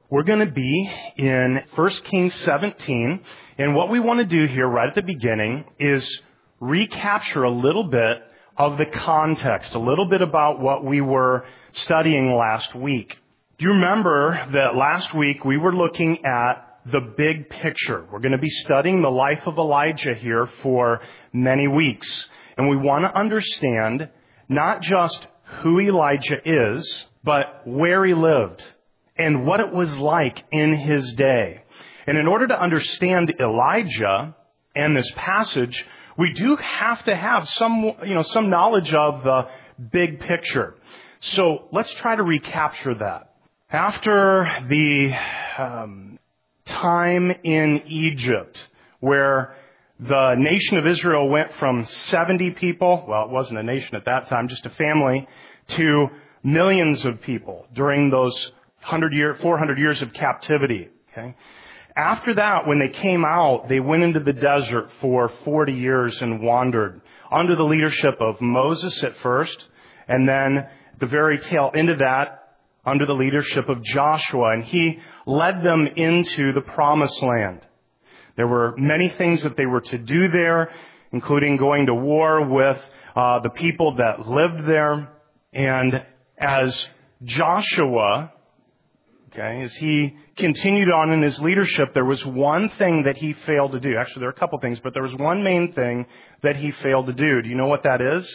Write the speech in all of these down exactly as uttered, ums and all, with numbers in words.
We're going to be in First Kings seventeen, and what we want to do here right at the beginning is recapture a little bit of the context, a little bit about what we were studying last week. Do you remember that last week we were looking at the big picture? We're going to be studying the life of Elijah here for many weeks, and we want to understand not just who Elijah is, but where he lived and what it was like in his day. And in order to understand Elijah and this passage, we do have to have some, you know, some knowledge of the big picture. So let's try to recapture that. After the um, time in Egypt, where the nation of Israel went from seventy people, well, it wasn't a nation at that time, just a family, to millions of people during those hundred year, four hundred years of captivity. Okay. After that, when they came out, they went into the desert for forty years and wandered under the leadership of Moses at first, and then at the very tail end of that, under the leadership of Joshua, and he led them into the promised land. There were many things that they were to do there, including going to war with uh, the people that lived there. And as Joshua, okay, as he continued on in his leadership, there was one thing that he failed to do. Actually, there are a couple things, but there was one main thing that he failed to do. Do you know what that is?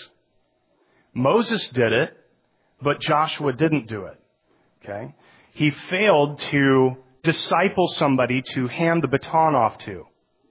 Moses did it, but Joshua didn't do it. Okay? He failed to disciple somebody to hand the baton off to.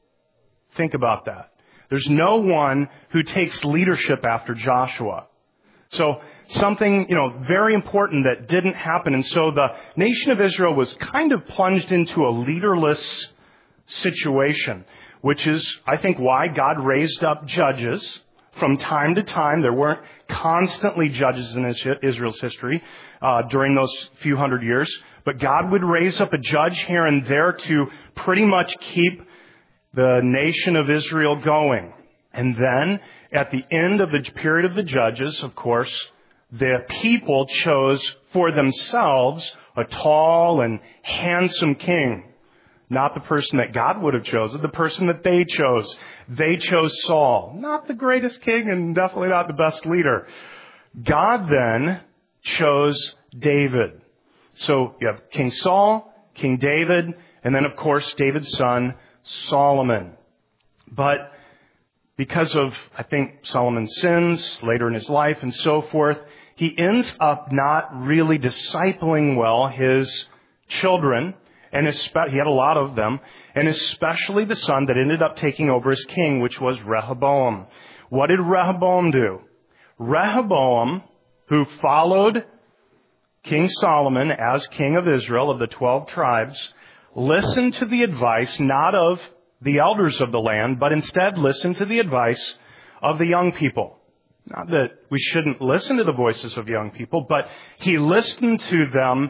Think about that. There's no one who takes leadership after Joshua. So something, you know, very important that didn't happen. And so the nation of Israel was kind of plunged into a leaderless situation, which is, I think, why God raised up judges from time to time. There weren't constantly judges in Israel's history uh, during those few hundred years, but God would raise up a judge here and there to pretty much keep the nation of Israel going. And then, at the end of the period of the judges, of course, the people chose for themselves a tall and handsome king. Not the person that God would have chosen, the person that they chose. They chose Saul. Not the greatest king and definitely not the best leader. God then chose David. So you have King Saul, King David, and then, of course, David's son, Solomon. But because of, I think, Solomon's sins later in his life and so forth, he ends up not really discipling well his children, and he had a lot of them, and especially the son that ended up taking over as king, which was Rehoboam. What did Rehoboam do? Rehoboam, who followed King Solomon as king of Israel, of the twelve tribes, listened to the advice not of the elders of the land, but instead listened to the advice of the young people. Not that we shouldn't listen to the voices of young people, but he listened to them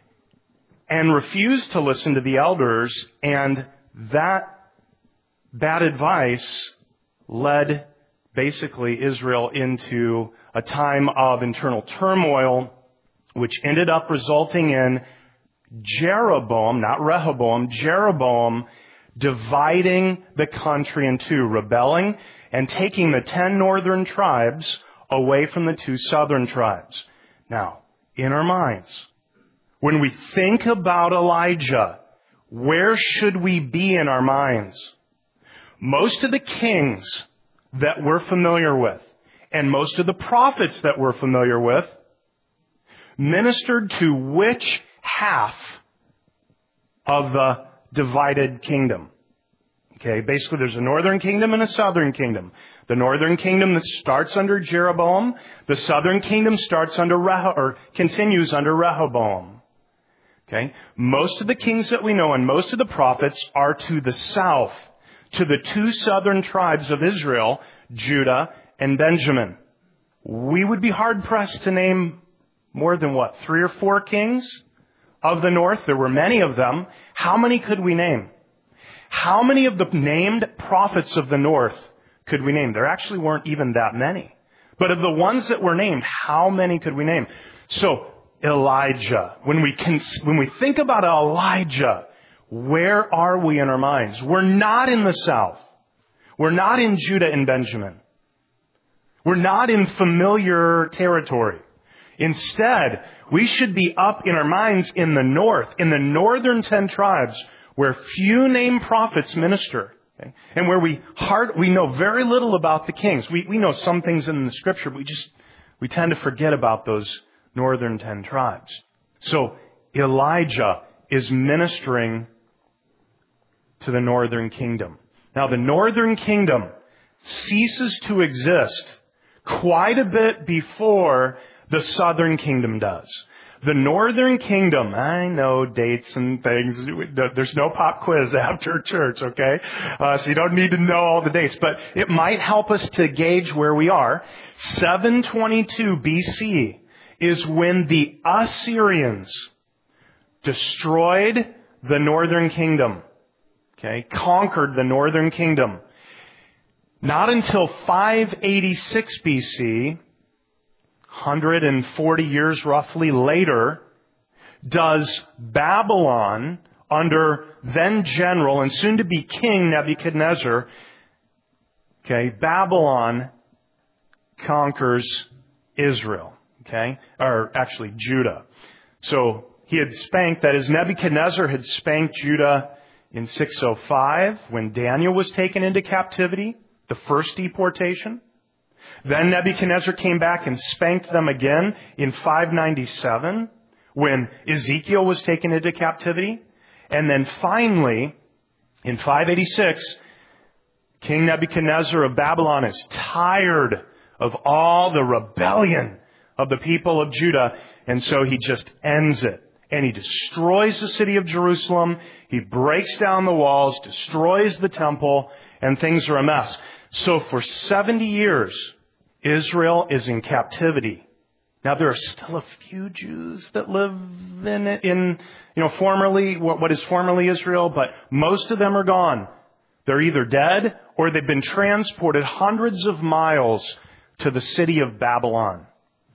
and refused to listen to the elders, and that bad advice led basically Israel into a time of internal turmoil, which ended up resulting in Jeroboam, not Rehoboam, Jeroboam, dividing the country in two, rebelling and taking the ten northern tribes away from the two southern tribes. Now, in our minds, when we think about Elijah, where should we be in our minds? Most of the kings that we're familiar with, and most of the prophets that we're familiar with, ministered to which half of the divided kingdom? Okay, basically there's a northern kingdom and a southern kingdom. The northern kingdom that starts under Jeroboam, the southern kingdom starts under Reho- or continues under Rehoboam. Okay, most of the kings that we know and most of the prophets are to the south, to the two southern tribes of Israel, Judah and Benjamin. We would be hard pressed to name more than what, three or four kings of the north? There were many of them. How many could we name? How many of the named prophets of the north could we name? There actually weren't even that many. But of the ones that were named, how many could we name? So Elijah. When we can, when we think about Elijah, where are we in our minds? We're not in the south. We're not in Judah and Benjamin. We're not in familiar territory. Instead, we should be up in our minds in the north, in the northern ten tribes, where few named prophets minister. Okay? And where we hard, we know very little about the kings. We, we know some things in the scripture, but we just, we tend to forget about those northern ten tribes. So Elijah is ministering to the northern kingdom. Now the northern kingdom ceases to exist quite a bit before the southern kingdom does. The northern kingdom, I know dates and things. There's no pop quiz after church, okay? Uh, so you don't need to know all the dates, but it might help us to gauge where we are. seven twenty-two B C is when the Assyrians destroyed the northern kingdom, okay? Conquered the northern kingdom. Not until five eighty-six B C, one hundred forty years roughly later, does Babylon, under then general and soon to be king Nebuchadnezzar, okay, Babylon conquers Israel, okay, or actually Judah. So he had spanked, that is, Nebuchadnezzar had spanked Judah in six oh five when Daniel was taken into captivity, the first deportation. Then Nebuchadnezzar came back and spanked them again in five ninety-seven when Ezekiel was taken into captivity. And then finally, in five eighty-six, King Nebuchadnezzar of Babylon is tired of all the rebellion of the people of Judah, and so he just ends it. And he destroys the city of Jerusalem. He breaks down the walls, destroys the temple, and things are a mess. So for seventy years, Israel is in captivity. Now there are still a few Jews that live in, in you know, formerly, what, what is formerly Israel, but most of them are gone. They're either dead or they've been transported hundreds of miles to the city of Babylon.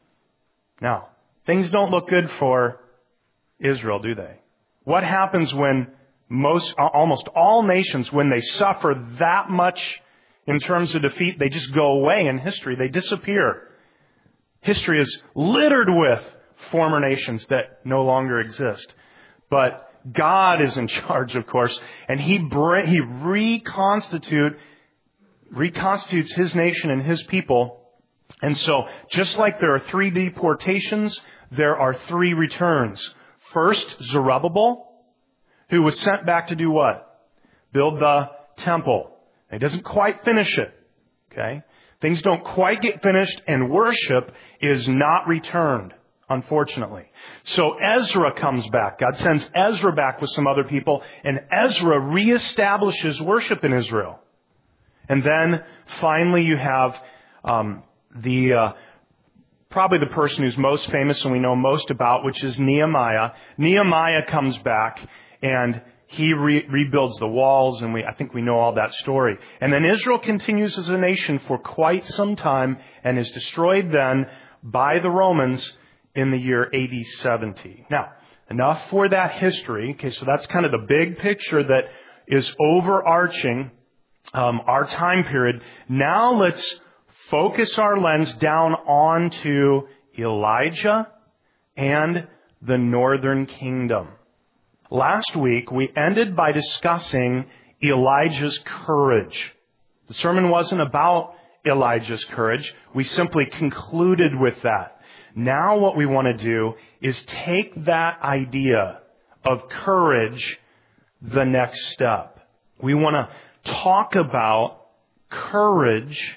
Now, things don't look good for Israel, do they? What happens when most, almost all nations, when they suffer that much in terms of defeat, they just go away in history. They disappear. History is littered with former nations that no longer exist. But God is in charge, of course, and He bring, He reconstitute, reconstitutes His nation and His people. And so, just like there are three deportations, there are three returns. First, Zerubbabel, who was sent back to do what? Build the temple. He doesn't quite finish it. Okay? Things don't quite get finished, and worship is not returned, unfortunately. So Ezra comes back. God sends Ezra back with some other people, and Ezra reestablishes worship in Israel. And then finally you have um, the uh, probably the person who's most famous and we know most about, which is Nehemiah. Nehemiah comes back and he re- rebuilds the walls, and we I think we know all that story. And then Israel continues as a nation for quite some time and is destroyed then by the Romans in the year A D seventy. Now, enough for that history. Okay, so that's kind of the big picture that is overarching um, our time period. Now let's focus our lens down onto Elijah and the northern kingdom. Last week, we ended by discussing Elijah's courage. The sermon wasn't about Elijah's courage. We simply concluded with that. Now what we want to do is take that idea of courage the next step. We want to talk about courage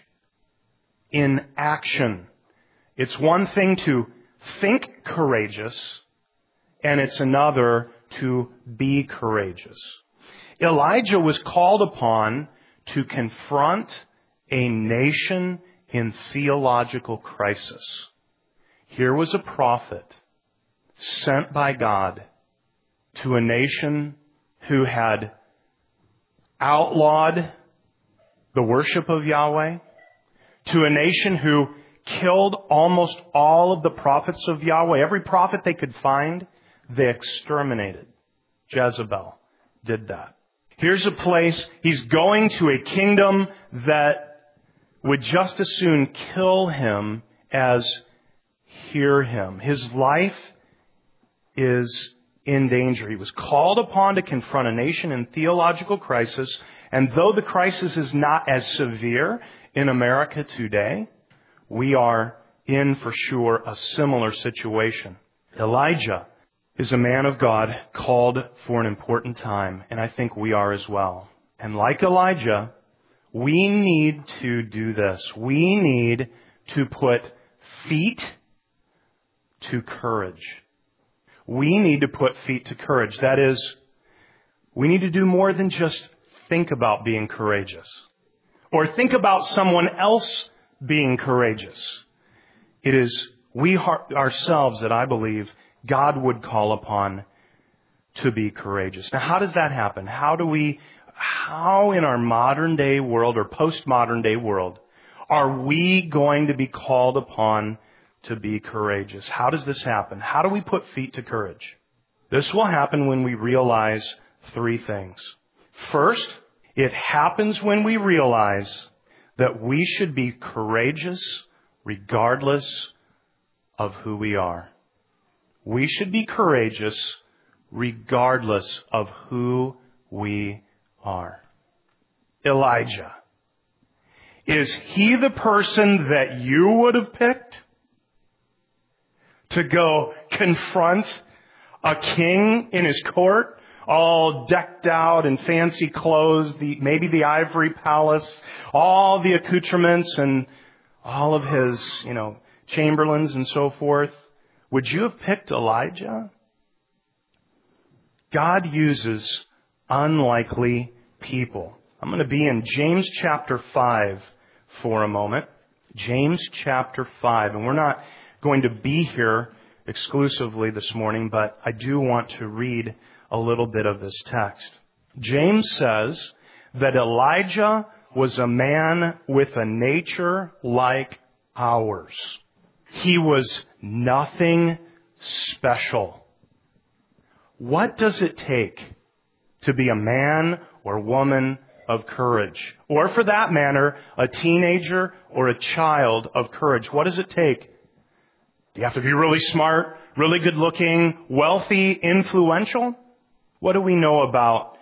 in action. It's one thing to think courageous, and it's another to be courageous. Elijah was called upon to confront a nation in theological crisis. Here was a prophet sent by God to a nation who had outlawed the worship of Yahweh, to a nation who killed almost all of the prophets of Yahweh. Every prophet they could find, they exterminated. Jezebel did that. Here's a place, he's going to a kingdom that would just as soon kill him as hear him. His life is in danger. He was called upon to confront a nation in theological crisis, and though the crisis is not as severe in America today, we are in for sure a similar situation. Elijah is a man of God called for an important time, and I think we are as well. And like Elijah, we need to do this. We need to put feet to courage. We need to put feet to courage. That is, we need to do more than just think about being courageous or think about someone else being courageous. It is we ourselves that I believe God would call upon to be courageous. Now, how does that happen? How do we, how in our modern day world or postmodern day world are we going to be called upon to be courageous? How does this happen? How do we put feet to courage? This will happen when we realize three things. First, it happens when we realize that we should be courageous regardless of who we are. We should be courageous regardless of who we are. Elijah. Is he the person that you would have picked to go confront a king in his court, all decked out in fancy clothes, the, maybe the ivory palace, all the accoutrements and all of his, you know, chamberlains and so forth? Would you have picked Elijah? God uses unlikely people. I'm going to be in James chapter five for a moment. James chapter five. And we're not going to be here exclusively this morning, but I do want to read a little bit of this text. James says that Elijah was a man with a nature like ours. He was nothing special. What does it take to be a man or woman of courage? Or for that matter, a teenager or a child of courage. What does it take? Do you have to be really smart, really good looking, wealthy, influential? What do we know about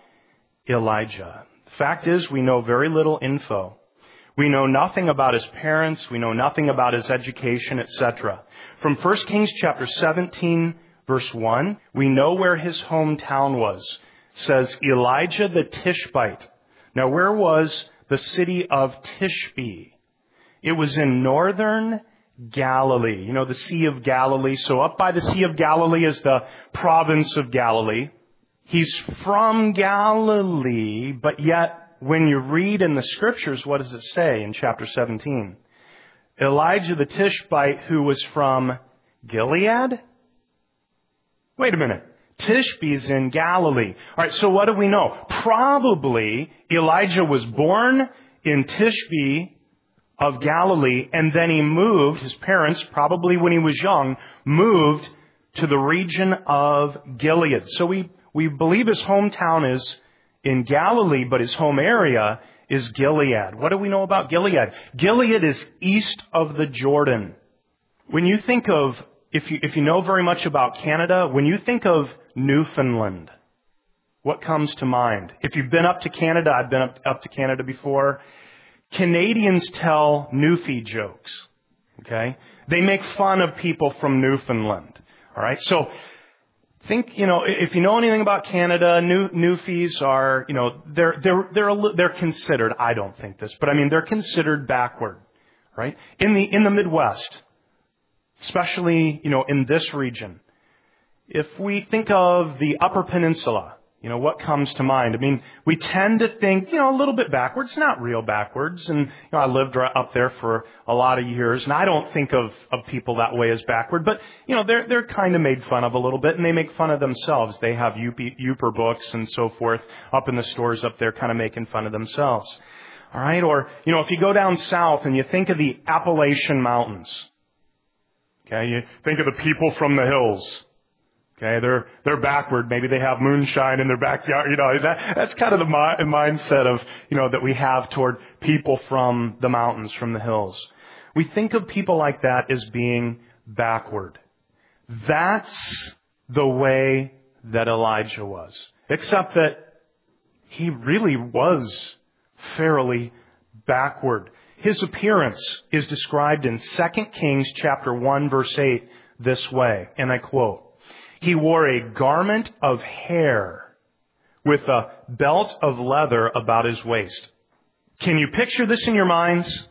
Elijah? The fact is, we know very little info. We know nothing about his parents. We know nothing about his education, et cetera. From First Kings chapter seventeen, verse one, we know where his hometown was. It says Elijah the Tishbite. Now, where was the city of Tishbe? It was in northern Galilee. You know, the Sea of Galilee. So up by the Sea of Galilee is the province of Galilee. He's from Galilee, but yet when you read in the scriptures, what does it say in chapter seventeen? Elijah the Tishbite, who was from Gilead? Wait a minute. Tishbe's in Galilee. All right, so what do we know? Probably Elijah was born in Tishbe of Galilee, and then he moved, his parents, probably when he was young, moved to the region of Gilead. So we, we believe his hometown is in Galilee, but his home area is Gilead. What do we know about Gilead? Gilead is east of the Jordan. When you think of, if you, if you know very much about Canada, when you think of Newfoundland, what comes to mind? If you've been up to Canada, I've been up, up to Canada before. Canadians tell Newfie jokes. Okay? They make fun of people from Newfoundland. All right? So, think, you know, if you know anything about Canada, New, Newfies are, you know, they're, they're, they're, a, they're considered, I don't think this, but I mean, they're considered backward, right? In the, in the Midwest, especially, you know, in this region. If we think of the Upper Peninsula, you know, what comes to mind? I mean, we tend to think, you know, a little bit backwards, not real backwards. And, you know, I lived right up there for a lot of years, and I don't think of, of people that way as backward, but, you know, they're, they're kind of made fun of a little bit, and they make fun of themselves. They have Youper books and so forth up in the stores up there kind of making fun of themselves. All right? Or, you know, if you go down south and you think of the Appalachian Mountains, okay, you think of the people from the hills. Okay, they're, they're backward. Maybe they have moonshine in their backyard. You know, that, that's kind of the mi- mindset of, you know, that we have toward people from the mountains, from the hills. We think of people like that as being backward. That's the way that Elijah was. Except that he really was fairly backward. His appearance is described in Second Kings chapter one verse eight this way, and I quote, "He wore a garment of hair with a belt of leather about his waist." Can you picture this in your minds?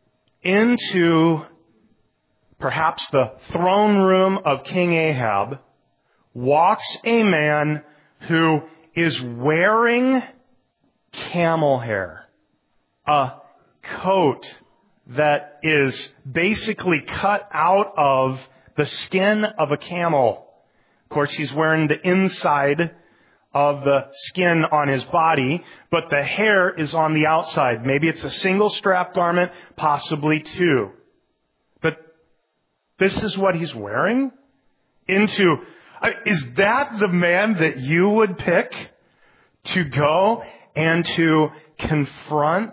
Into perhaps the throne room of King Ahab walks a man who is wearing camel hair, a coat that is basically cut out of the skin of a camel. Of course, he's wearing the inside of the skin on his body, but the hair is on the outside. Maybe it's a single strap garment, possibly two. But this is what he's wearing? Into, is that the man that you would pick to go and to confront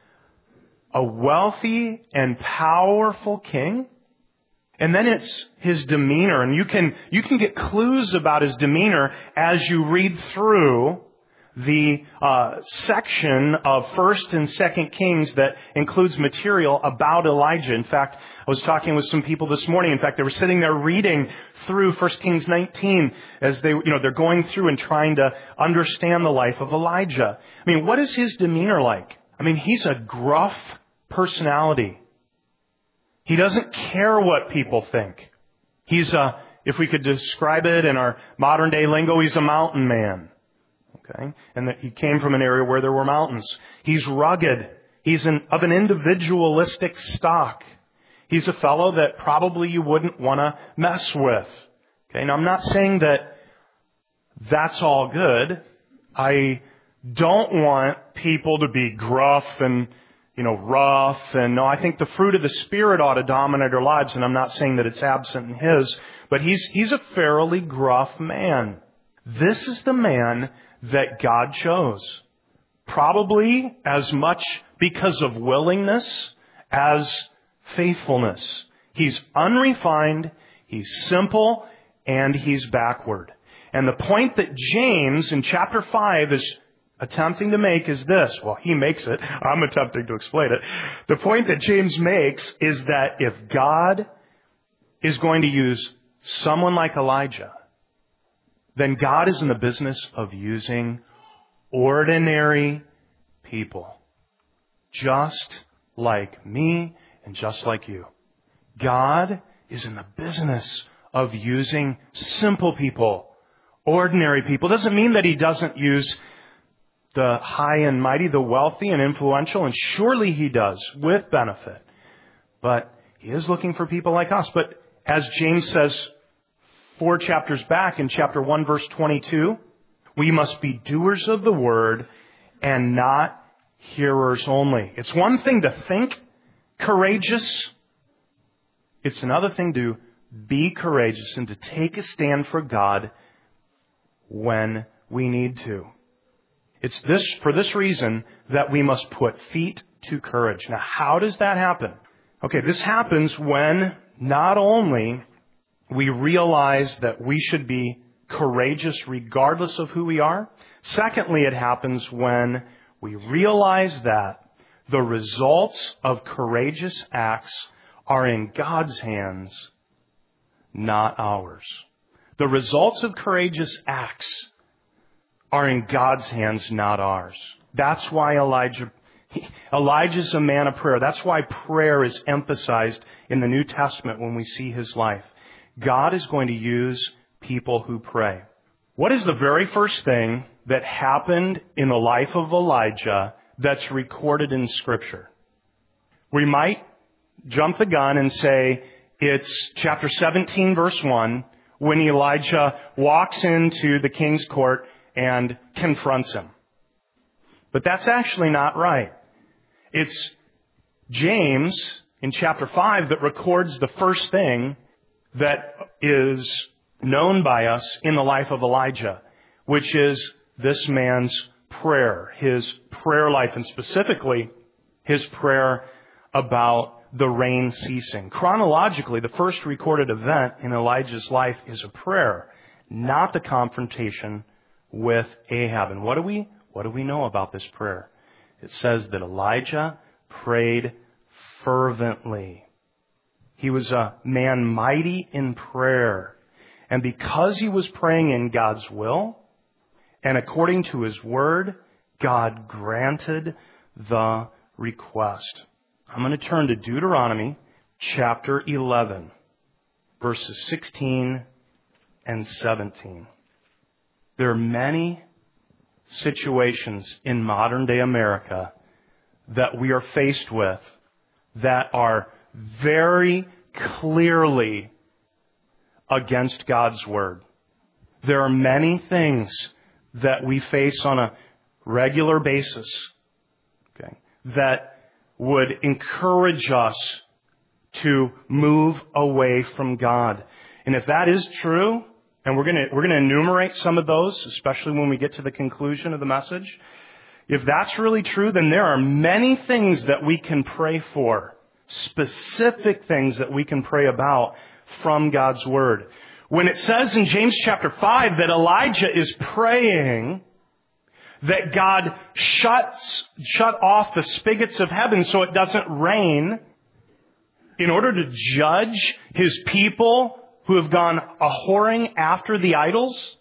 a wealthy and powerful king? And then it's his demeanor, and you can, you can get clues about his demeanor as you read through the uh, section of First and Second Kings that includes material about Elijah. In fact, I was talking with some people this morning. In fact, they were sitting there reading through First Kings nineteen as they, you know, they're going through and trying to understand the life of Elijah. I mean, what is his demeanor like? I mean, he's a gruff personality. He doesn't care what people think. He's a, if we could describe it in our modern day lingo, he's a mountain man. Okay? And that he came from an area where there were mountains. He's rugged. He's an, of an individualistic stock. He's a fellow that probably you wouldn't want to mess with. Okay? Now I'm not saying that that's all good. I don't want people to be gruff and, you know, rough. And no, I think the fruit of the Spirit ought to dominate our lives. And I'm not saying that it's absent in his, but he's, he's a fairly gruff man. This is the man that God chose. Probably as much because of willingness as faithfulness. He's unrefined, he's simple, and he's backward. And the point that James in chapter five is attempting to make is this. Well, he makes it. I'm attempting to explain it. The point that James makes is that if God is going to use someone like Elijah, then God is in the business of using ordinary people. Just like me and just like you. God is in the business of using simple people, ordinary people. Doesn't mean that he doesn't use the high and mighty, the wealthy and influential, and surely he does with benefit. But he is looking for people like us. But as James says four chapters back in chapter one verse twenty-two, we must be doers of the word and not hearers only. It's one thing to think courageous. It's another thing to be courageous and to take a stand for God when we need to. It's this, for this reason that we must put feet to courage. Now, how does that happen? Okay, this happens when not only we realize that we should be courageous regardless of who we are. Secondly, it happens when we realize that the results of courageous acts are in God's hands, not ours. The results of courageous acts are in God's hands, not ours. That's why Elijah, Elijah's a man of prayer. That's why prayer is emphasized in the New Testament when we see his life. God is going to use people who pray. What is the very first thing that happened in the life of Elijah that's recorded in Scripture? We might jump the gun and say it's chapter seventeen, verse one, when Elijah walks into the king's court and confronts him. But that's actually not right. It's James in chapter five that records the first thing that is known by us in the life of Elijah, which is this man's prayer, his prayer life, and specifically his prayer about the rain ceasing. Chronologically, the first recorded event in Elijah's life is a prayer, not the confrontation with Ahab. And what do we, what do we know about this prayer? It says that Elijah prayed fervently. He was a man mighty in prayer. And because he was praying in God's will and according to His word, God granted the request. I'm going to turn to Deuteronomy chapter eleven, verses sixteen and seventeen. There are many situations in modern day America that we are faced with that are very clearly against God's word. There are many things that we face on a regular basis, okay, that would encourage us to move away from God. And if that is true, and we're going to we're going to enumerate some of those, especially when we get to the conclusion of the message, if that's really true, then there are many things that we can pray for, specific things that we can pray about from God's word. When it says in James chapter five that Elijah is praying that God shuts, shut off the spigots of heaven so it doesn't rain in order to judge His people who have gone a-whoring after the idols,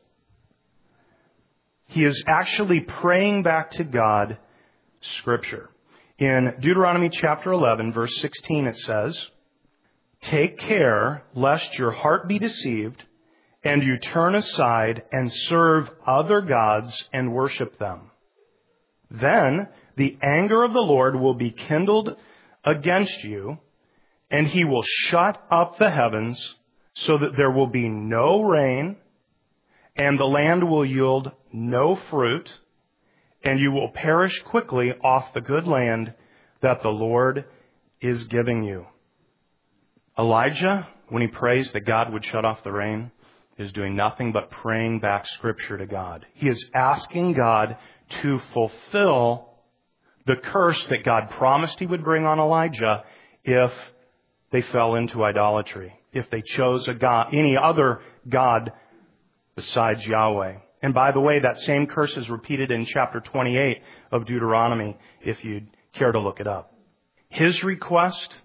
he is actually praying back to God Scripture. In Deuteronomy chapter eleven, verse sixteen, it says, "Take care lest your heart be deceived, and you turn aside and serve other gods and worship them. Then the anger of the Lord will be kindled against you, and He will shut up the heavens so that there will be no rain, and the land will yield no fruit, and you will perish quickly off the good land that the Lord is giving you." Elijah, when he prays that God would shut off the rain, is doing nothing but praying back Scripture to God. He is asking God to fulfill the curse that God promised He would bring on Elijah if they fell into idolatry, if they chose a god, any other god besides Yahweh. And by the way, that same curse is repeated in chapter twenty-eight of Deuteronomy, if you'd care to look it up. His request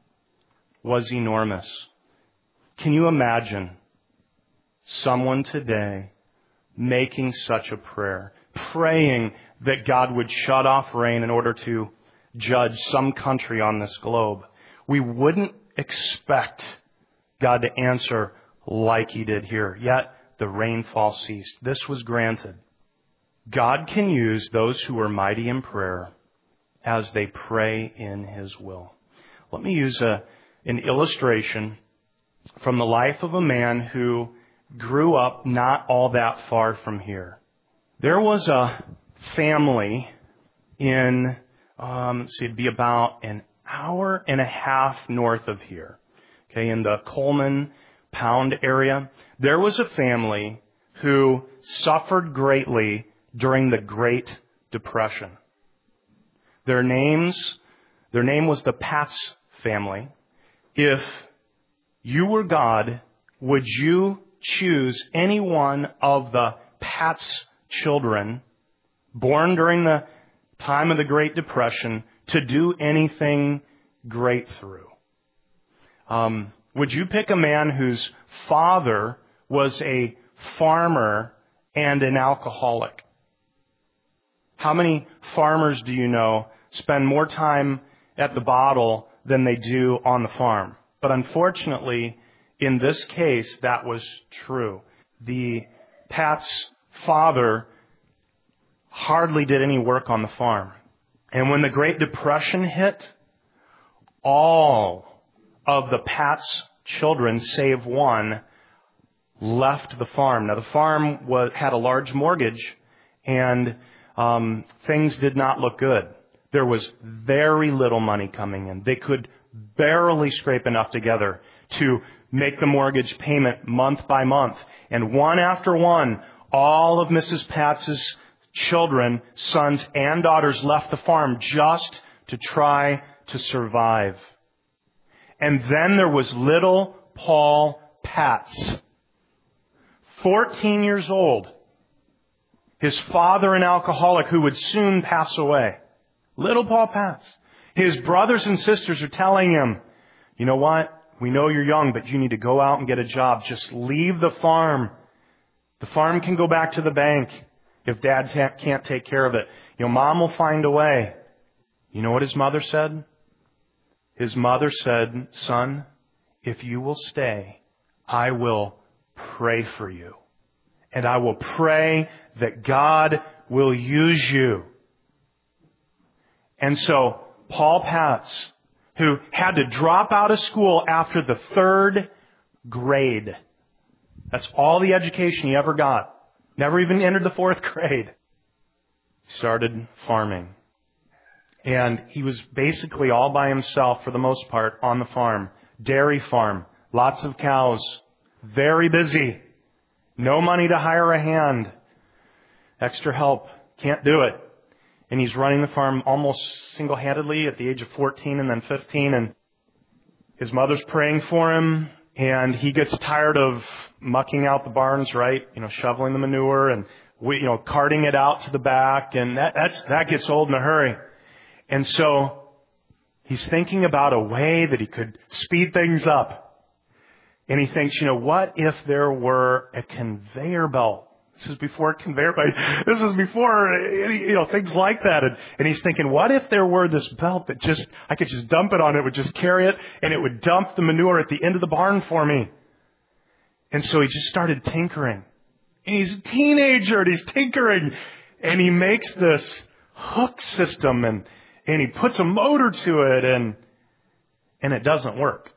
was enormous. Can you imagine someone today making such a prayer, praying that God would shut off rain in order to judge some country on this globe? We wouldn't expect God to answer like He did here. Yet the rainfall ceased. This was granted. God can use those who are mighty in prayer as they pray in His will. Let me use a, an illustration from the life of a man who grew up not all that far from here. There was a family in, um, let's see, it'd be about an hour and a half north of here, okay, in the Coleman Pound area. There was a family who suffered greatly during the Great Depression. Their names, their name was the Patz family. If you were God, would you choose any one of the Patz children born during the time of the Great Depression to do anything great through? Um, would you pick a man whose father was a farmer and an alcoholic? How many farmers do you know spend more time at the bottle than they do on the farm? But unfortunately, in this case, that was true. The Pat's father hardly did any work on the farm. And when the Great Depression hit, all of the Pat's children, save one, left the farm. Now, the farm was, had a large mortgage, and um, things did not look good. there was very little money coming in. They could barely scrape enough together to make the mortgage payment month by month. And one after one, all of Missus Patz's children, sons and daughters left the farm just to try to survive. And then there was little Paul Patz, fourteen years old. His father, an alcoholic who would soon pass away. Little Paul Patz. His brothers and sisters are telling him, you know what? We know you're young, but you need to go out and get a job. Just leave the farm. The farm can go back to the bank if Dad can't take care of it. You know, Mom will find a way. You know what his mother said? His mother said, son, if you will stay, I will pray for you. And I will pray that God will use you. And so, Paul Patz, who had to drop out of school after the third grade. That's all the education he ever got. Never even entered the fourth grade. Started farming. And he was basically all by himself for the most part on the farm. Dairy farm. Lots of cows. Very busy. No money to hire a hand. Extra help. Can't do it. And he's running the farm almost single-handedly at the age of fourteen and then fifteen. And his mother's praying for him. And he gets tired of mucking out the barns, right? You know, shoveling the manure and, you know, carting it out to the back. And that, that's, that gets old in a hurry. And so he's thinking about a way that he could speed things up. And he thinks, you know, what if there were a conveyor belt? This is before conveyor belt. This is before, you know, things like that. And, and he's thinking, what if there were this belt that just, I could just dump it on, it would just carry it, and it would dump the manure at the end of the barn for me. And so he just started tinkering. And he's a teenager, and he's tinkering. And he makes this hook system, and, and he puts a motor to it, and, and it doesn't work.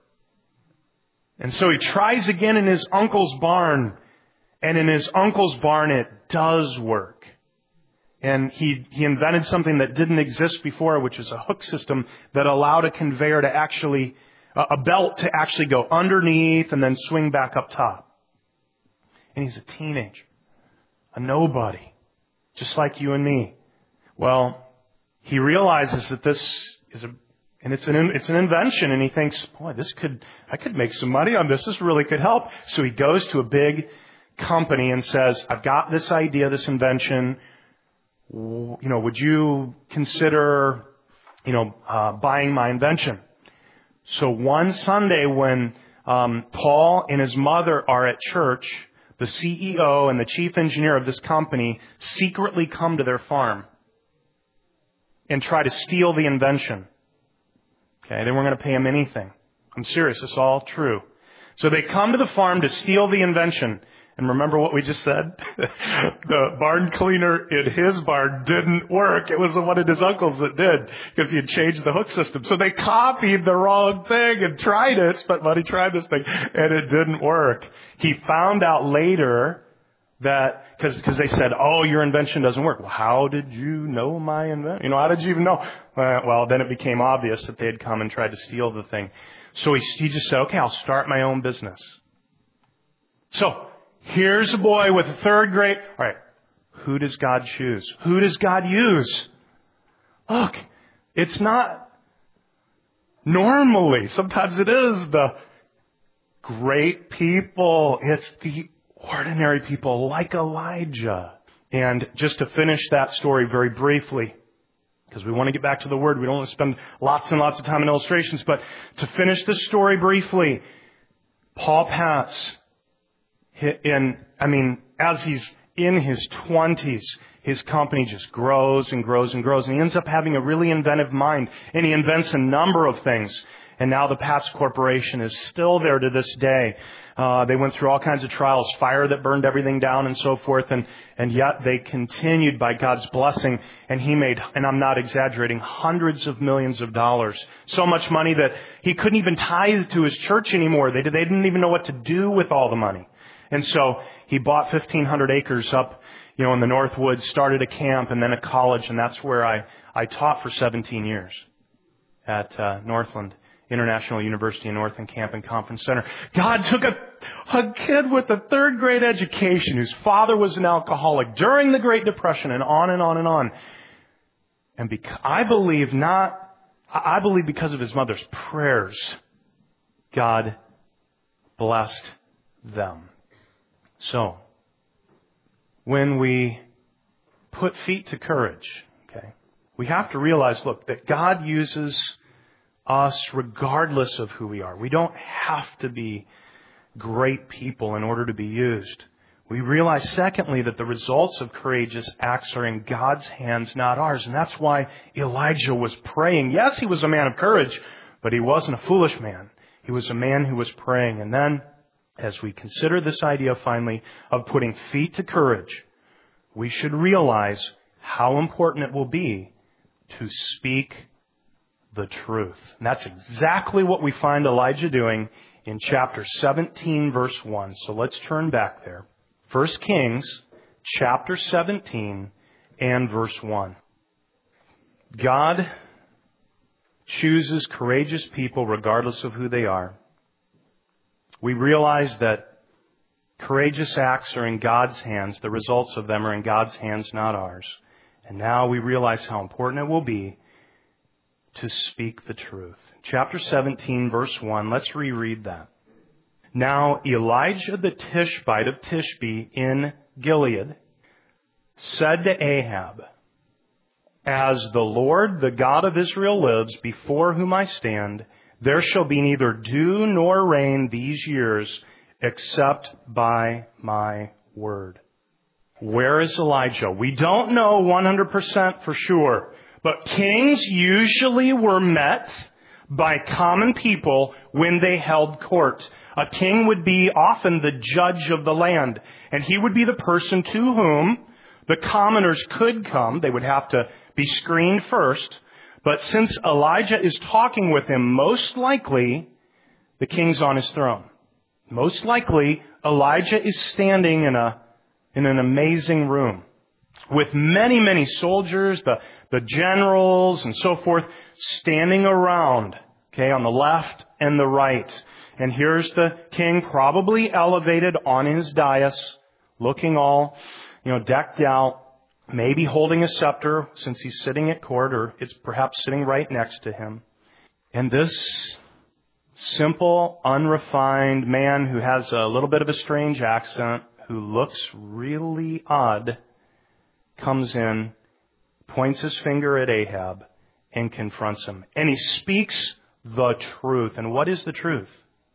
And so he tries again in his uncle's barn. And in his uncle's barn, it does work. And he, he invented something that didn't exist before, which is a hook system that allowed a conveyor to actually, a belt to actually go underneath and then swing back up top. And he's a teenager, a nobody, just like you and me. Well, he realizes that this is a, and it's an, it's an invention, and he thinks, boy, this could, I could make some money on this. This really could help. So he goes to a big company and says, I've got this idea, this invention. You know, would you consider, you know, uh, buying my invention? So one Sunday when um, Paul and his mother are at church, the C E O and the chief engineer of this company secretly come to their farm and try to steal the invention. Okay, they weren't going to pay him anything. I'm serious, it's all true. So they come to the farm to steal the invention. And remember what we just said? The barn cleaner in his barn didn't work. It was the one of his uncles that did, because he had changed the hook system. So they copied the wrong thing and tried it, spent money trying this thing, and it didn't work. He found out later that, because because they said, oh, your invention doesn't work. Well, how did you know my invention? You know, how did you even know? Uh, well, then it became obvious that they had come and tried to steal the thing. So he, he just said, okay, I'll start my own business. So, here's a boy with a third grade. All right, who does God choose? Who does God use? Look, it's not normally. Sometimes it is the great people. It's the ordinary people like Elijah. And just to finish that story very briefly, because we want to get back to the Word. We don't want to spend lots and lots of time in illustrations. But to finish this story briefly, Paul Patz, in, I mean, as he's in his twenties, his company just grows and grows and grows. And he ends up having a really inventive mind. And he invents a number of things. And now the Patz Corporation is still there to this day. Uh, they went through all kinds of trials, fire that burned everything down and so forth. And, and yet they continued by God's blessing. And he made, and I'm not exaggerating, hundreds of millions of dollars. So much money that he couldn't even tithe to his church anymore. They, they didn't even know what to do with all the money. And so he bought fifteen hundred acres up, you know, in the Northwoods, started a camp and then a college. And that's where I, I taught for seventeen years at uh, Northland International University in Northland Camp and Conference Center. God took a, a kid with a third grade education whose father was an alcoholic during the Great Depression, and on and on and on. And because, I believe not, I believe because of his mother's prayers, God blessed them. So, when we put feet to courage, okay, we have to realize, look, that God uses us regardless of who we are. We don't have to be great people in order to be used. We realize, secondly, that the results of courageous acts are in God's hands, not ours. And that's why Elijah was praying. Yes, he was a man of courage, but he wasn't a foolish man. He was a man who was praying. And then, as we consider this idea, finally, of putting feet to courage, we should realize how important it will be to speak the truth. And that's exactly what we find Elijah doing in chapter seventeen, verse one. So let's turn back there. First Kings, chapter seventeen, and verse one. God chooses courageous people regardless of who they are. We realize that courageous acts are in God's hands. The results of them are in God's hands, not ours. And now we realize how important it will be to speak the truth. Chapter seventeen, verse one, let's reread that. Now Elijah the Tishbite of Tishbe in Gilead said to Ahab, As the Lord, the God of Israel lives, before whom I stand, there shall be neither dew nor rain these years, except by my word. Where is Elijah? We don't know one hundred percent for sure, but kings usually were met by common people when they held court. A king would be often the judge of the land, and he would be the person to whom the commoners could come. They would have to be screened first. But since Elijah is talking with him, most likely the king's on his throne. Most likely Elijah is standing in a in an amazing room with many, many soldiers, the, the generals and so forth, standing around, okay, on the left and the right. And here's the king, probably elevated on his dais, looking all, you know, decked out, maybe holding a scepter since he's sitting at court, or it's perhaps sitting right next to him. And this simple, unrefined man who has a little bit of a strange accent, who looks really odd, comes in, points his finger at Ahab, and confronts him. And he speaks the truth. And what is the truth?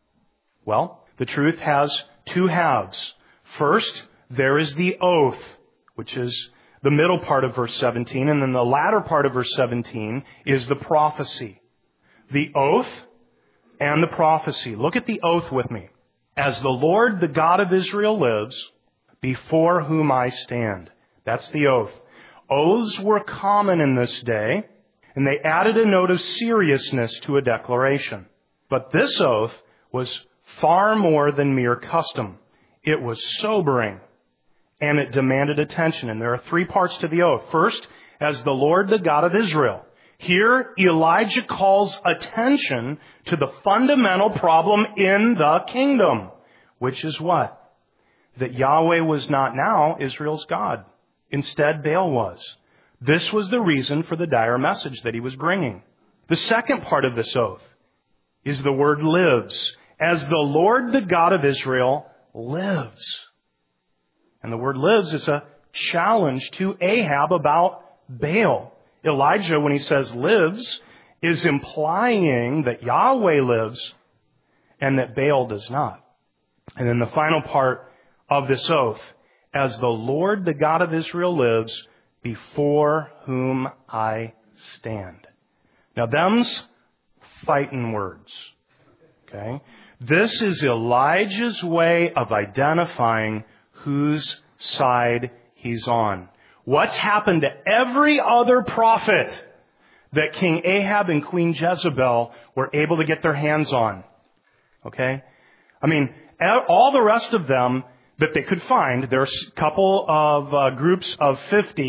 Well, the truth has two halves. First, there is the oath, which is the middle part of verse seventeen, and then the latter part of verse seventeen is the prophecy. The oath and the prophecy. Look at the oath with me. As the Lord, the God of Israel lives, before whom I stand. That's the oath. Oaths were common in this day, and they added a note of seriousness to a declaration. But this oath was far more than mere custom. It was sobering, and it demanded attention. And there are three parts to the oath. First, as the Lord, the God of Israel. Here, Elijah calls attention to the fundamental problem in the kingdom, which is what? That Yahweh was not now Israel's God. Instead, Baal was. This was the reason for the dire message that he was bringing. The second part of this oath is the word lives. As the Lord, the God of Israel, lives. And the word lives is a challenge to Ahab about Baal. Elijah, when he says lives, is implying that Yahweh lives and that Baal does not. And then the final part of this oath, as the Lord, the God of Israel lives, before whom I stand. Now, them's fighting words. Okay? This is Elijah's way of identifying whose side he's on. What's happened to every other prophet that King Ahab and Queen Jezebel were able to get their hands on? Okay? I mean, all the rest of them that they could find, there's a couple of uh, groups of fifty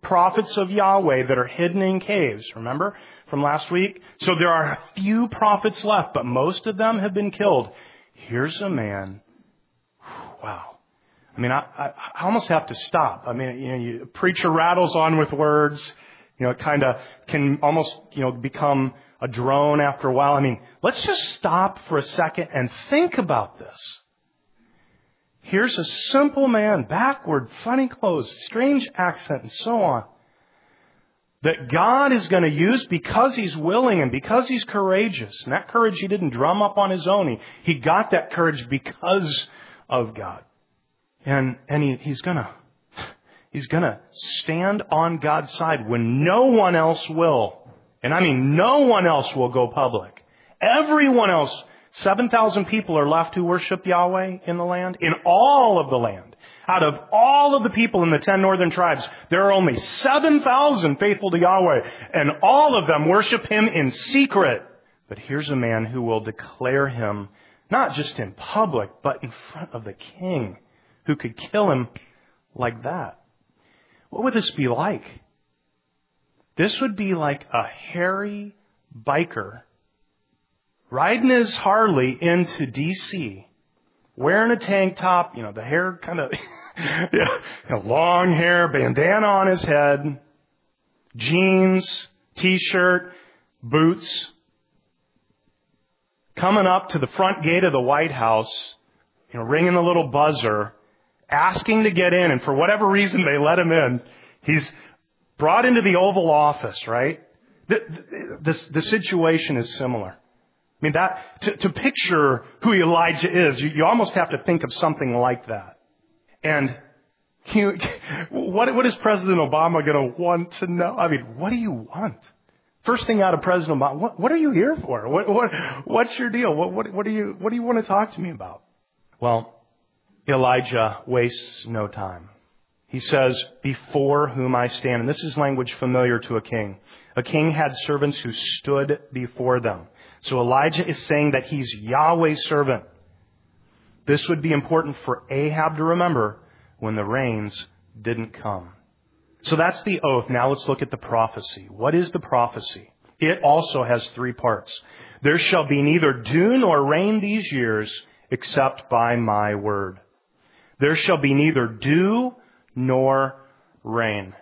prophets of Yahweh that are hidden in caves. Remember from last week? So there are a few prophets left, but most of them have been killed. Here's a man. Wow. I mean, I, I, I almost have to stop. I mean, you know, you, a preacher rattles on with words. You know, it kind of can almost, you know, become a drone after a while. I mean, let's just stop for a second and think about this. Here's a simple man, backward, funny clothes, strange accent, and so on, that God is going to use because He's willing and because He's courageous. And that courage He didn't drum up on His own. He, he got that courage because of God. And, and he, He's going to, He's going to stand on God's side when no one else will. And I mean, no one else will go public. Everyone else, seven thousand people are left who worship Yahweh in the land, in all of the land. Out of all of the people in the ten northern tribes, there are only seven thousand faithful to Yahweh, and all of them worship Him in secret. But here's a man who will declare Him not just in public, but in front of the king, who could kill him like that. What would this be like? This would be like a hairy biker riding his Harley into D C, wearing a tank top, you know, the hair kind of, you know, long hair, bandana on his head, jeans, t-shirt, boots, coming up to the front gate of the White House, you know, ringing the little buzzer, asking to get in, and for whatever reason they let him in. He's brought into the Oval Office, right? The, the, the situation is similar. I mean, that to, to picture who Elijah is, you, you almost have to think of something like that. And you, what, what is President Obama going to want to know? I mean, what do you want? First thing out of President Obama, what, what are you here for? What, what, what's your deal? What, what, what do you, what do you want to talk to me about? Well, Elijah wastes no time. He says, before whom I stand. And this is language familiar to a king. A king had servants who stood before them. So Elijah is saying that he's Yahweh's servant. This would be important for Ahab to remember when the rains didn't come. So that's the oath. Now let's look at the prophecy. What is the prophecy? It also has three parts. There shall be neither dew nor rain these years except by my word. There shall be neither dew nor rain.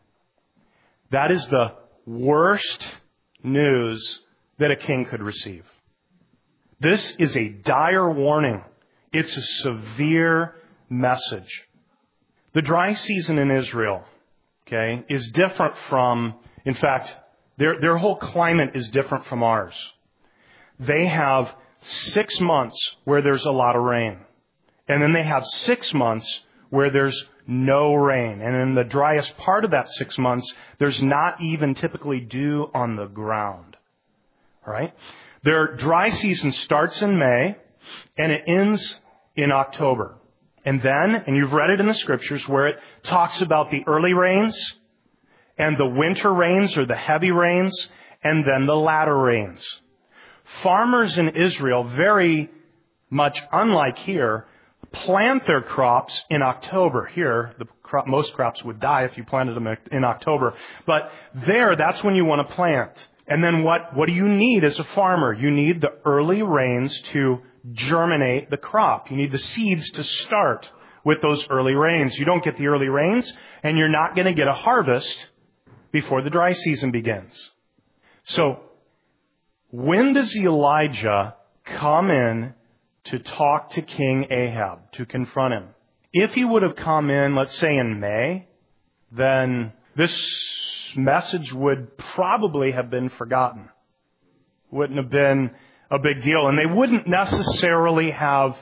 That is the worst news that a king could receive. This is a dire warning. It's a severe message. The dry season in Israel, okay, is different from, in fact, their, their whole climate is different from ours. They have six months where there's a lot of rain. And then they have six months where there's no rain. And in the driest part of that six months, there's not even typically dew on the ground. All right? Their dry season starts in May and it ends in October. And then, and you've read it in the scriptures where it talks about the early rains and the winter rains or the heavy rains and then the latter rains. Farmers in Israel, very much unlike here, plant their crops in October. Here, the crop, most crops would die if you planted them in October. But there, that's when you want to plant. And then what, what do you need as a farmer? You need the early rains to germinate the crop. You need the seeds to start with those early rains. You don't get the early rains, and you're not going to get a harvest before the dry season begins. So, when does Elijah come in to talk to King Ahab, to confront him? If he would have come in, let's say in May, then this message would probably have been forgotten. Wouldn't have been a big deal. And they wouldn't necessarily have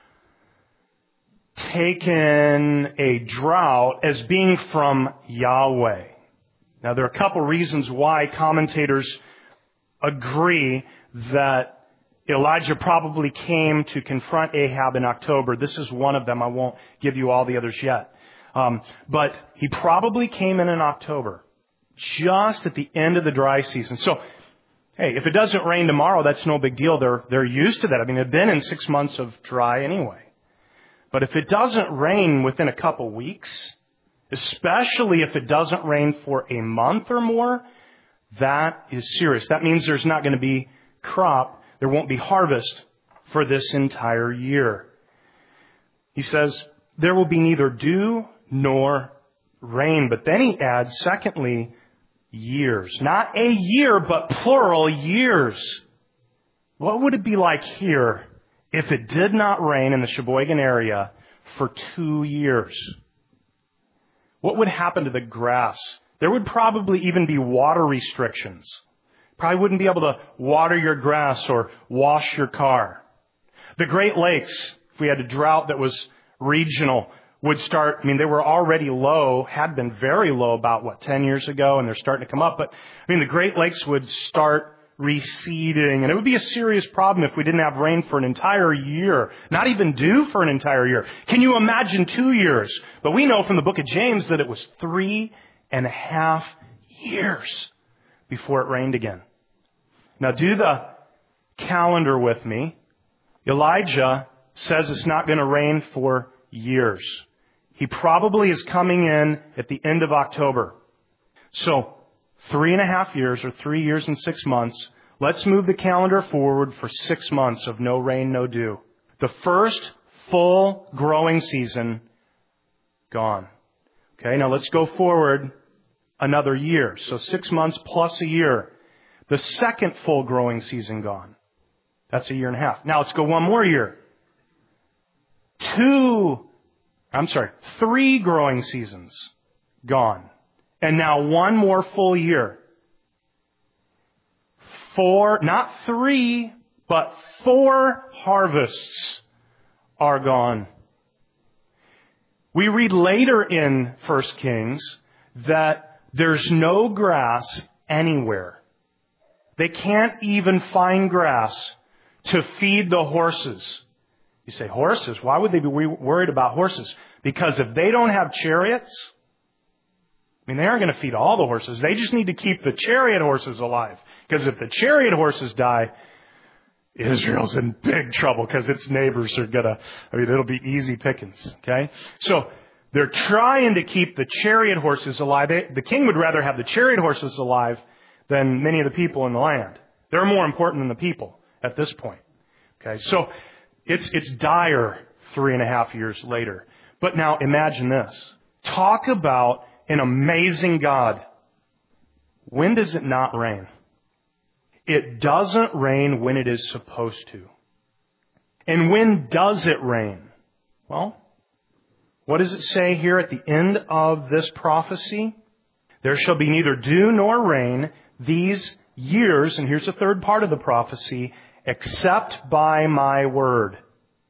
taken a drought as being from Yahweh. Now, there are a couple reasons why commentators agree that Elijah probably came to confront Ahab in October. This is one of them. I won't give you all the others yet. Um, but he probably came in in October, just at the end of the dry season. So, hey, if it doesn't rain tomorrow, that's no big deal. They're, they're used to that. I mean, they've been in six months of dry anyway. But if it doesn't rain within a couple weeks, especially if it doesn't rain for a month or more. That is serious. That means there's not going to be crop. There won't be harvest for this entire year. He says, there will be neither dew nor rain. But then he adds, secondly, years. Not a year, but plural years. What would it be like here if it did not rain in the Sheboygan area for two years? What would happen to the grass? There would probably even be water restrictions. Probably wouldn't be able to water your grass or wash your car. The Great Lakes, if we had a drought that was regional, would start, I mean, they were already low, had been very low about, what, ten years ago, and they're starting to come up. But, I mean, the Great Lakes would start receding, and it would be a serious problem if we didn't have rain for an entire year, not even dew for an entire year. Can you imagine two years? But we know from the book of James that it was three and a half years before it rained again. Now do the calendar with me. Elijah says it's not going to rain for years. He probably is coming in at the end of October. So three and a half years or three years and six months. Let's move the calendar forward for six months of no rain, no dew. The first full growing season gone. Okay, now let's go forward another year. So six months plus a year. The second full growing season gone. That's a year and a half. Now let's go one more year. Two, I'm sorry, three growing seasons gone. And now one more full year. Four, not three, but four harvests are gone. We read later in First Kings that there's no grass anywhere. They can't even find grass to feed the horses. You say, horses? Why would they be worried about horses? Because if they don't have chariots, I mean, they aren't going to feed all the horses. They just need to keep the chariot horses alive. Because if the chariot horses die, Israel's in big trouble because its neighbors are going to, I mean, it'll be easy pickings. Okay? So they're trying to keep the chariot horses alive. They, the king would rather have the chariot horses alive than many of the people in the land. They're more important than the people at this point. Okay? So it's, it's dire three and a half years later. But now imagine this. Talk about an amazing God. When does it not rain? It doesn't rain when it is supposed to. And when does it rain? Well, what does it say here at the end of this prophecy? There shall be neither dew nor rain these years, and here's the third part of the prophecy, except by my word.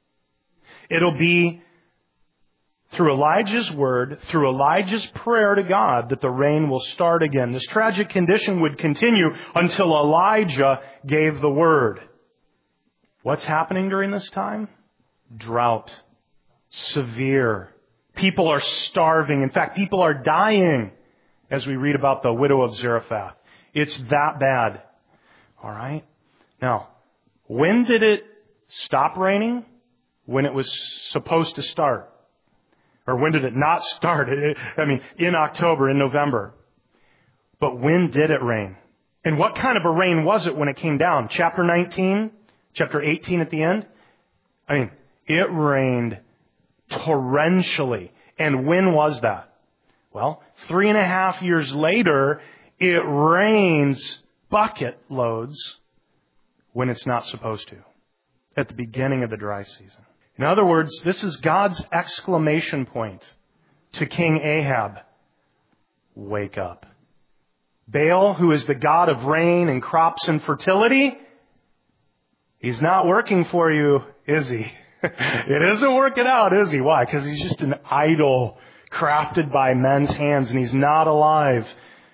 It'll be through Elijah's word, through Elijah's prayer to God, that the rain will start again. This tragic condition would continue until Elijah gave the word. What's happening during this time? Drought. Severe. People are starving. In fact, people are dying, as we read about the widow of Zarephath. It's that bad. All right? Now, when did it stop raining? When it was supposed to start. Or when did it not start? It, I mean, in October, in November. But when did it rain? And what kind of a rain was it when it came down? Chapter nineteen, chapter eighteen at the end? I mean, it rained torrentially. And when was that? Well, three and a half years later, it rains bucket loads when it's not supposed to. At the beginning of the dry season. In other words, this is God's exclamation point to King Ahab. Wake up. Baal, who is the god of rain and crops and fertility, he's not working for you, is he? It isn't working out, is he? Why? Because he's just an idol crafted by men's hands and he's not alive.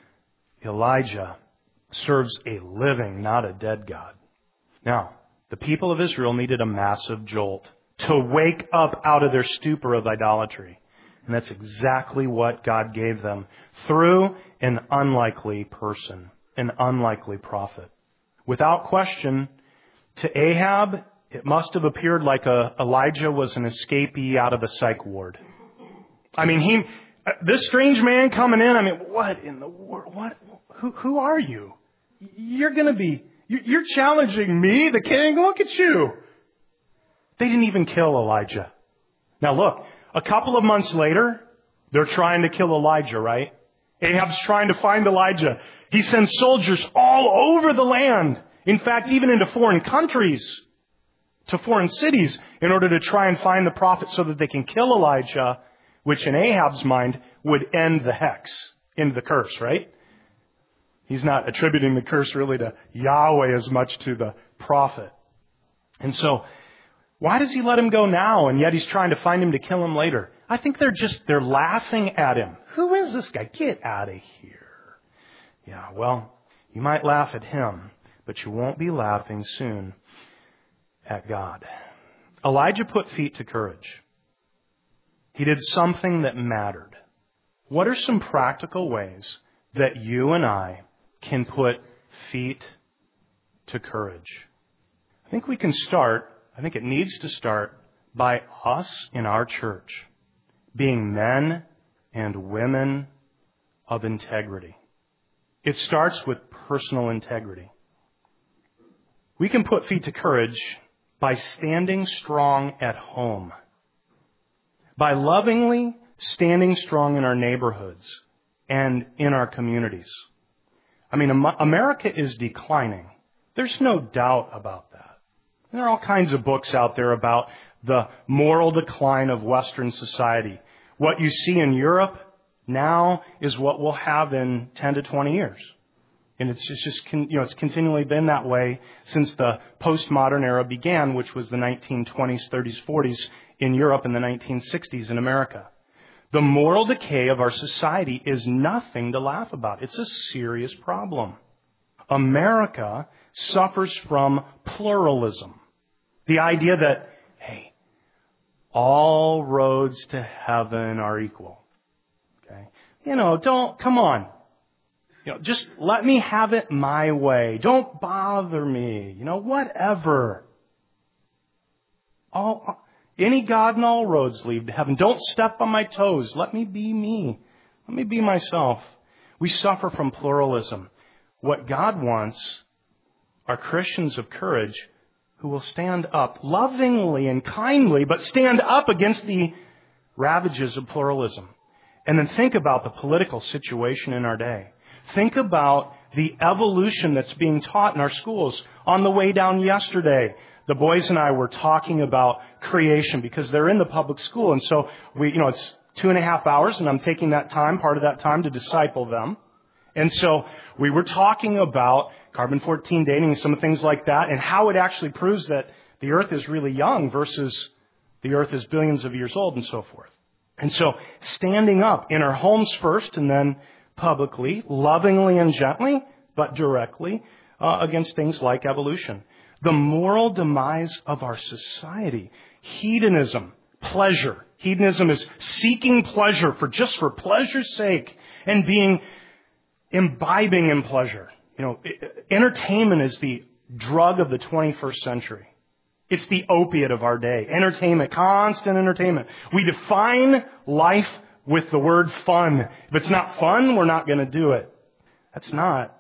Elijah serves a living, not a dead God. Now, the people of Israel needed a massive jolt to wake up out of their stupor of idolatry. And that's exactly what God gave them through an unlikely person, an unlikely prophet. Without question, to Ahab, it must have appeared like a, Elijah was an escapee out of a psych ward. I mean, he, This strange man coming in, I mean, what in the world? What? Who, who are you? You're going to be, you're challenging me, the king? Look at you. They didn't even kill Elijah. Now look, a couple of months later, they're trying to kill Elijah, right? Ahab's trying to find Elijah. He sends soldiers all over the land. In fact, even into foreign countries, to foreign cities, in order to try and find the prophet so that they can kill Elijah, which in Ahab's mind would end the hex, end the curse, right? He's not attributing the curse really to Yahweh as much to the prophet. And so, why does he let him go now, and yet he's trying to find him to kill him later? I think they're just, they're laughing at him. Who is this guy? Get out of here. Yeah, well, you might laugh at him, but you won't be laughing soon at God. Elijah put feet to courage. He did something that mattered. What are some practical ways that you and I can put feet to courage? I think we can start, I think it needs to start by us in our church being men and women of integrity. It starts with personal integrity. We can put feet to courage by standing strong at home, by lovingly standing strong in our neighborhoods and in our communities. I mean, America is declining. There's no doubt about that. And there are all kinds of books out there about the moral decline of Western society. What you see in Europe now is what we'll have in ten to twenty years. And it's just, just you know, it's continually been that way since the postmodern era began, which was the nineteen twenties, thirties, forties in Europe and the nineteen sixties in America. The moral decay of our society is nothing to laugh about. It's a serious problem. America suffers from pluralism. The idea that, hey, all roads to heaven are equal. Okay? You know, don't, come on. You know, just let me have it my way. Don't bother me. You know, whatever. All, any God and all roads lead to heaven. Don't step on my toes. Let me be me. Let me be myself. We suffer from pluralism. What God wants are Christians of courage who will stand up lovingly and kindly, but stand up against the ravages of pluralism. And then think about the political situation in our day. Think about the evolution that's being taught in our schools. On the way down yesterday, the boys and I were talking about creation because they're in the public school. And so we, you know, it's two and a half hours and I'm taking that time, part of that time to disciple them. And so we were talking about carbon fourteen dating and some things like that and how it actually proves that the earth is really young versus the earth is billions of years old and so forth. And so standing up in our homes first and then publicly, lovingly and gently, but directly uh, against things like evolution. The moral demise of our society. Hedonism, pleasure. Hedonism is seeking pleasure for just for pleasure's sake and being imbibing in pleasure. You know, entertainment is the drug of the twenty-first century. It's the opiate of our day. Entertainment, constant entertainment. We define life with the word fun. If it's not fun, we're not going to do it. That's not.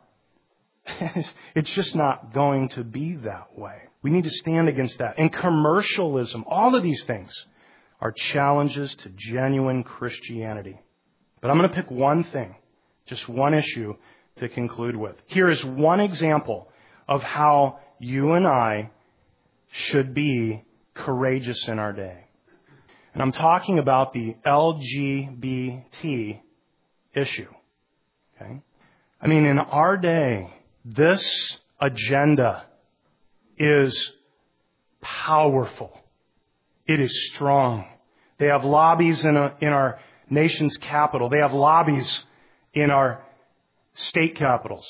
It's just not going to be that way. We need to stand against that. And commercialism, all of these things are challenges to genuine Christianity. But I'm going to pick one thing, just one issue to conclude with. Here is one example of how you and I should be courageous in our day. And I'm talking about the L G B T issue. Okay? I mean, in our day, this agenda is powerful. It is strong. They have lobbies in, a, in our nation's capital. They have lobbies in our state capitals.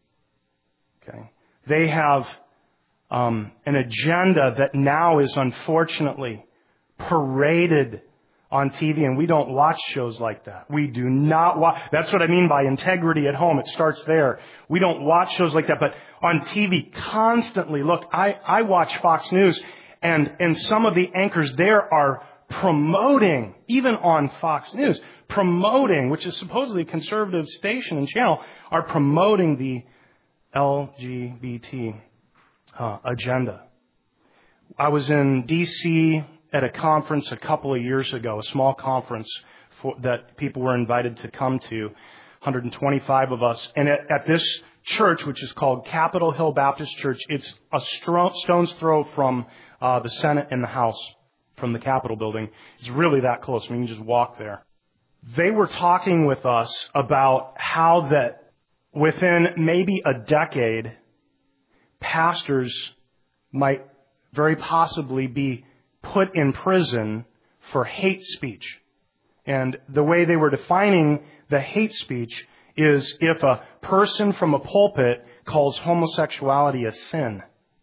Okay? They have um, an agenda that now is unfortunately paraded on T V, and we don't watch shows like that. We do not watch. That's what I mean by integrity at home. It starts there. We don't watch shows like that, but on T V constantly. Look, I, I watch Fox News, and, and some of the anchors there are promoting, even on Fox News, promoting, which is supposedly a conservative station and channel, are promoting the L G B T uh, agenda. I was in D C at a conference a couple of years ago, a small conference for, that people were invited to come to, one hundred twenty-five of us. And at, at this church, which is called Capitol Hill Baptist Church, it's a stro- stone's throw from uh, the Senate and the House, from the Capitol building. It's really that close. I mean, you can just walk there. They were talking with us about how that within maybe a decade, pastors might very possibly be put in prison for hate speech. And the way they were defining the hate speech is if a person from a pulpit calls homosexuality a sin.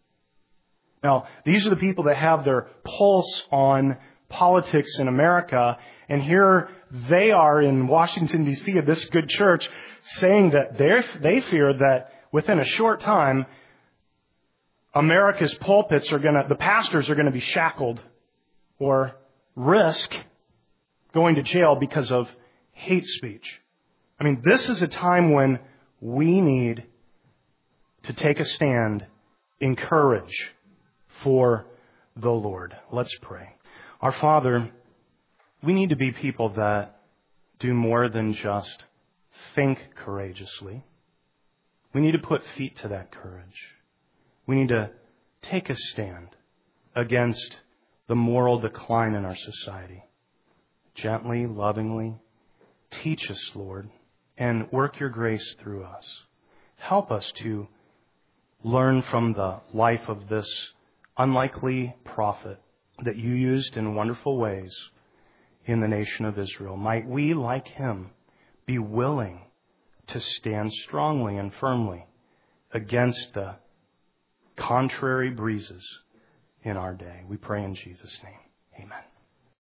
Now, these are the people that have their pulse on politics in America, and here they are in Washington, D C, at this good church, saying that they fear that within a short time, America's pulpits are going to, the pastors are going to be shackled or risk going to jail because of hate speech. I mean, this is a time when we need to take a stand in courage for the Lord. Let's pray. Our Father, we need to be people that do more than just think courageously. We need to put feet to that courage. We need to take a stand against the moral decline in our society. Gently, lovingly, teach us, Lord, and work your grace through us. Help us to learn from the life of this unlikely prophet that you used in wonderful ways in the nation of Israel. Might we, like him, be willing to stand strongly and firmly against the contrary breezes in our day. We pray in Jesus' name. Amen.